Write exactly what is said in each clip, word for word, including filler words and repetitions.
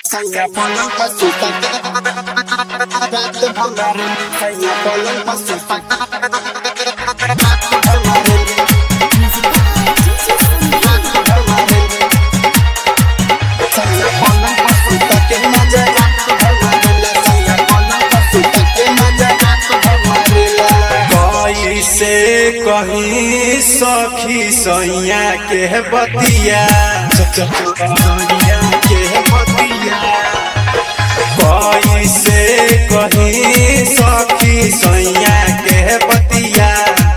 Saya pulang pasukan Ratu kemarin Saya pulang pasukan Ratu kemarin Ratu kemarin Saya pulang pasukan Ke maja Ratu kemarin Saya pulang pasukan Ke maja Ratu kemarin कैसे कहीं सखी सैया के बतिया सैया के बतिया कैसे कहीं सखी सैया के बतिया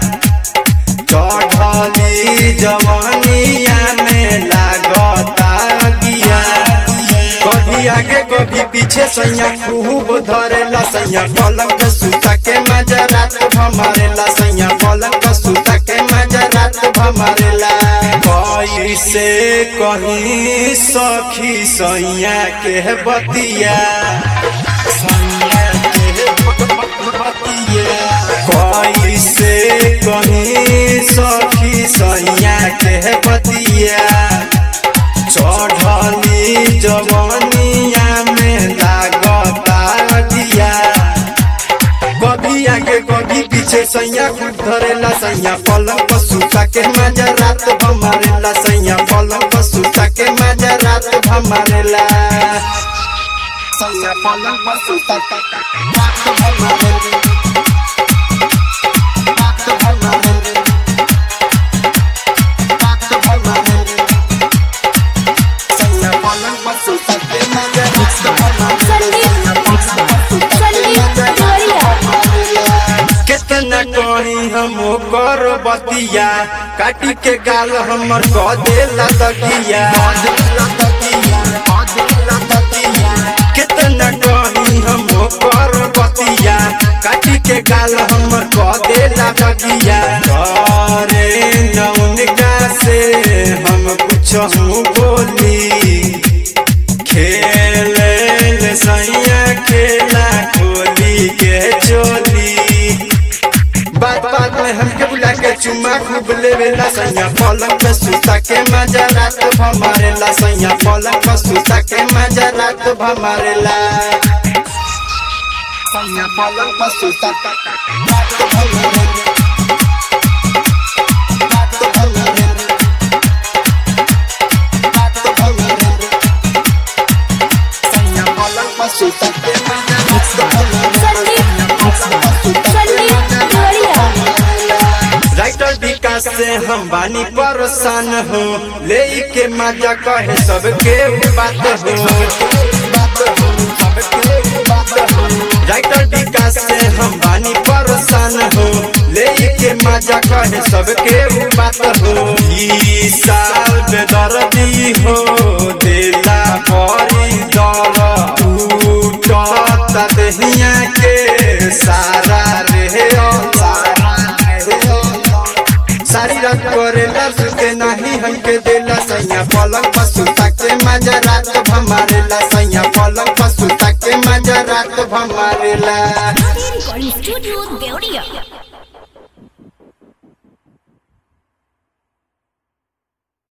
चढ़ली जवानिया में लागता गिया कभी आगे कभी पीछे सैया खूब धरेला सैया पलंग पे सुता के मजा रात भमारेला सैया पलंग पे सुता के मजा रात भमारेला कैसे कहीं सखी सैया के बतिया सैया के बतिया कैसे कहीं सखी सैया के बतिया चढ़ली जवानिया में लागता गिया कभी आगे कभी पीछे सैया खूब धरेला सैया पलंग पर सुता के मजा रात भमारेला सैया पलंग पर सुता के मजा रात भमारेला Saya pulang pasukan Ratu kemarin Ratu kemarin Ratu kemarin Saya pulang pasukan Ke maja Ratu कितना कहीं हम कर बतिया काटी के गाल हमर कह देला तकिया कितना कहीं हम कर बतिया काटी के गाल हमर कह देला तकिया अरे नौनिका से हम कुछ हूँ बोली खेले ले सैया खेला खोली के चोली बात बात में हमके बुला के चुम्मा खूब लेवेला सैया पलंग पे सुता के मजा रात भमारेला सैया पलंग पे सुता के मजा रात भमारेला Saya pulang pasukan Ratu kemarin Ratu kemarin Ratu kemarin Saya pulang pasukan Ke maja Ratu writer Vikas से हम बानी परेशान हो ले के मजा कहे सबके बात हो राइटर विकास से हम बानी परेशान हो ले के मजा कहे सबके बात हो ई साल बेदर्दी हो देला परी दर टूटता देहिया के सारा रे सारी रात करेला सुते नहीं हमके देला सैया पलंग पर सुता के मजा रात भमारेला सैया पलंग पर सुता के मजा रात भमारेला Recording Studio Deoria.